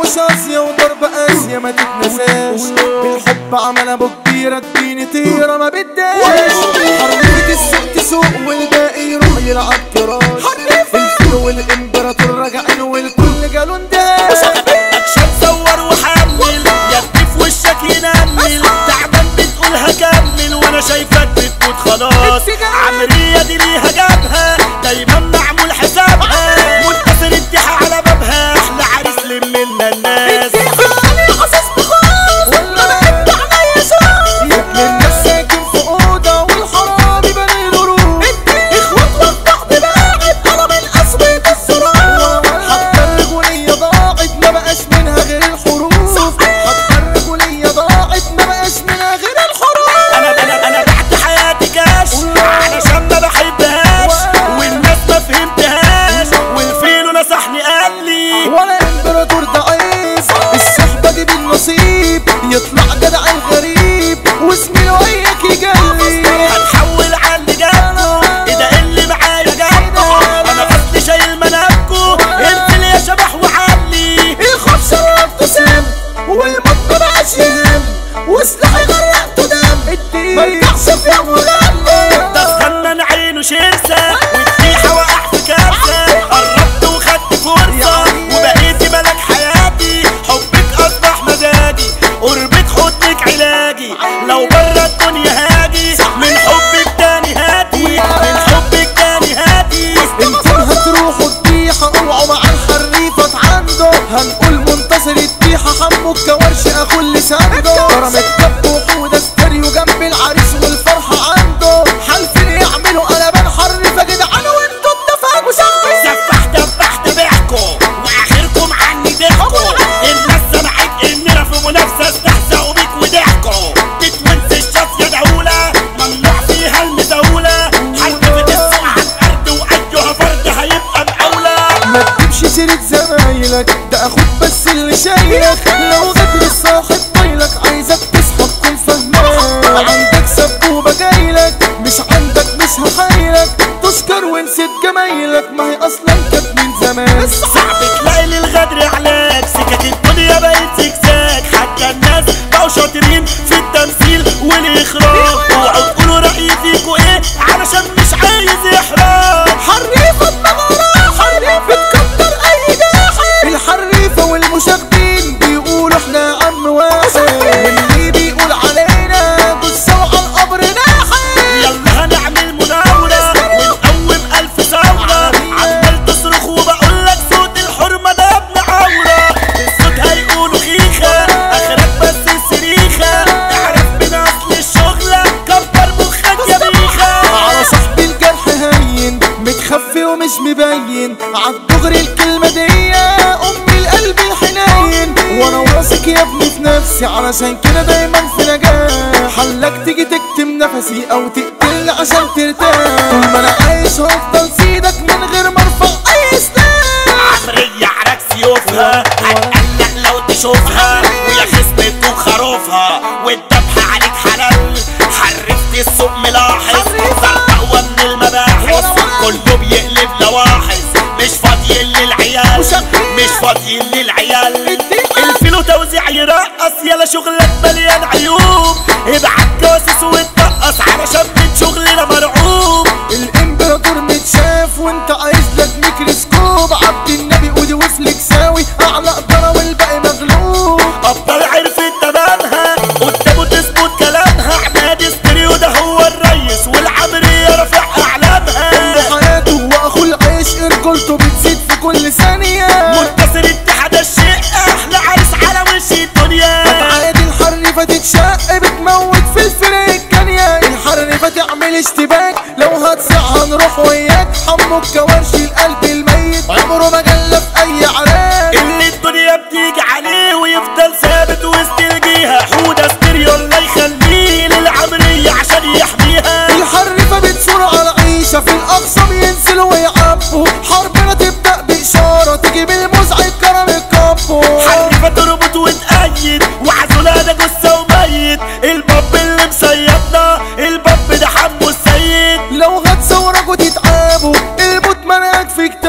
مش قاسية وضرب قاسية ما تتنساش. بالحب عمل ابو كبيرة تديني طيرة ما بداش. حرية السوق تسوق والباقي يروح يلعب كراش. الفيل والامبراطور راجعين والكل قالوا انداش. اكشن صور وحمل يدي في وشك ينمل. تعبان بتقول هكمل وانا شايفك بتموت خلاص. عمرية دي ليها جابها دايما معمول حسابها. منتصر الدحى على بابها احلى عريس لمنا الناس. الناس ساكن في اوضه والحرامي بني له روح. اخوات وضح بلاعب انا من اصوات الصراع. حتى الرجولية ضاعت ما بقاش منها غير الحروف. حتى الرجولية ضاعت ما بقاش منها غير الحروف. انا بعت حياتي كاش علشان ما بحبهاش والناس ما فهمتهاش. والفيلو نصحني قال لي ولا امبراطور ضعيف الصحبة دي بالنصيب. يطلع جدع الغريب واسمي له اياك يجلي. هتحول على اللي جابكو ايه ده اللي معايا جابكو. انا اصلي شايل منابكو انزل يا شبح وعلي. الخوف شربته سم والموت مبقاش يهم وسلاحي غرقته دم. مرجعش في يوم ولما ده فنان عينه شرسة والديحة وقع في كارثة. قربت وخدت فرصة وبقيتي ملك حياتي. حبك اصبح مزاجي قربك حضنك علاجي. لو برا الدنيا هاجي من حبك تاني هاتي. من حبك تاني هاتي. انتم هتروحوا الديحة اوعوا مع الحريفة عنده. هنقول منتصر الديحة حمو الكورش اخو اللي سانده. كرم الكب وحودة ستيريو جنب العريس والفرحة عنده. حالفين يعملوا قلبان حريفة جدعان وانتوا اتفقوا شغل. سفح دبح تبعكو واخركم عني ضحكوا. الناس سمعت اننا في منافسة استهزأوا بيك وضحكوا. تتونس الشاف يا دولة ممنوع فيها المزاولة. حلفت السوق على الارض وايها فرد هيبقى مقاولة. ما تجيبش سيرة زمايلك ده اخوك بس اللي شايلك. لو غدر الصاحب طايلك عايزك تصحى تكون فهمان. عندك سبوبة جايلك مش عندك مش هحايلك. تشكر ونسيت جمايلك ما هي اصلا كانت من زمان. صعب تلاقي للغدر علاج. سكك الدنيا بقت زجزاج. حتى الناس بقوا شاطرين في التمثيل والاخراج. اوعوا تقولوا رأيي فيكوا ايه علشان مش عايز احراج. حريفة دمارة حريفة تكتر اي جاحد. الحريفة والمشاغبين بيقولوا احنا عم واحد. واللي بيقول علينا بصوا على القبر ناحد. يلا هنعمل مناورة ونقوم ألف ثورة. عمال تصرخ وبقولك صوت الحرمة ده ابن عورة. الصوت هيقولوا خيخة اخرك بس السريخة. اعرف من اصل الشغلة كبر مخك يا بيخة. على صاحبي الجرح هين متخفي ومش مبين. عالدغري الكلمة دي امي القلب الحنين. وانا واثق يا ابني في نفسي علشان كده دايما في نجاح. حلك تيجي تكتم نفسي او تقتلني عشان ترتاح. طول ما انا عايش هفضل سيدك من غير ما ارفع اي سلاح. عمرية عرك سيوفها هتقلق لو تشوفها. ويا خصمة وخروفها والدبح عليك حلال. حرفت السوق ملاحظ صرت اقوى من المباحث. كله بيقلب لواحظ مش فاضيين للعيال. مش فاضيين للعيال. الفيلو توزيع يرقص يلا شغلك مليان عيوب. ابعت جاسوس واتنقص علشان من شغلنا مرعوب. الامبراطور متشاف وانت عايز لك ميكروسكوب. عبد النبي ودي وفلك ساوي اعلى قدرة والباقي مغلوب. ابطال عرفت تمامها قدامه تثبت كلامها. عماد ستيريو ده هو الريس والعمرية رافع اعلامها. حياته واخو العيش رجولته بتزيد في كل ثانية. منتصر اتحاد الشيء احلى عريس على وش الدنيا. عادي الحريفة تتشق بتموت في الفرق الجانية. الحريفة تعمل اشتباك لو هتصع هنروح وياك. حمو الكورش القلب الميت عمره ما جلب اي عراك. اللي الدنيا بتيجي عليه ويفضل ثابت وسط الجيهة. حودة ستيريو الله يخليه للعمرية عشان يحميها. الحريفة بتثور على عيشة في الاقصى بينزلوا ويعبوا. حربنا تبدأ بإشارة تجيب المزعج كرم الكابو. حريفة تربط وتأيد وعزولها ده جثة وميت. الباب اللي مصيدنا الباب ده حمو السيد. لو هتصورك وتتعابوا الموت مناك في كتير.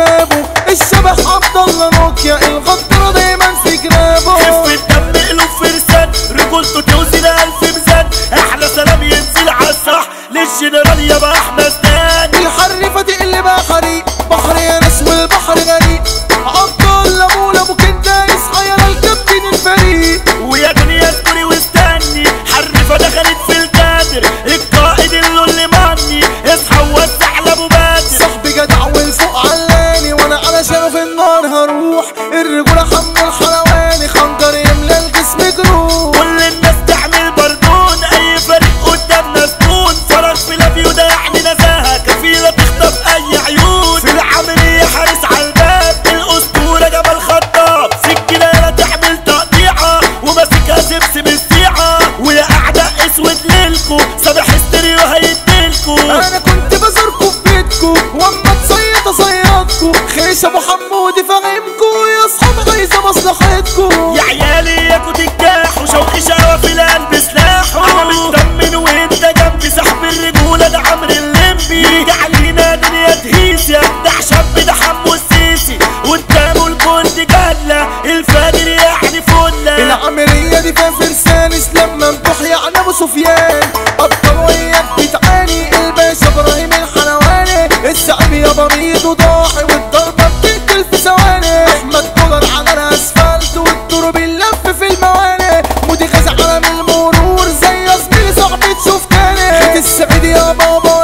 الباشا ابو حمودي فاهمكو يا اصحاب عايزه مصلحتكو. يا عيالي ياكو تنجحوا شوقي شقوة في القلب سلاحه. انا مطمن وانت جنبي سحب الرجولة ده عمرو الليمبي. يرجع لينا دنيا تهيس يا ابدع شاب ده حمو السيسي. قدامه الكل جلة الفاجر يعني فلة. العملية دي فيها فرسانس لما مفتوح يعني ابو سفيان. ابطال وياك بتعاني الباشا ابراهيم الحلواني. السعيد يا بميض وضاحي والضربة بتقتل في ثواني. احمد دولار على الاسفلت والضرب اللف في المواني. مودي غاز عالم المرور زي ياسمين صاحبي تشوف تاني. خيط السعيد يا بابا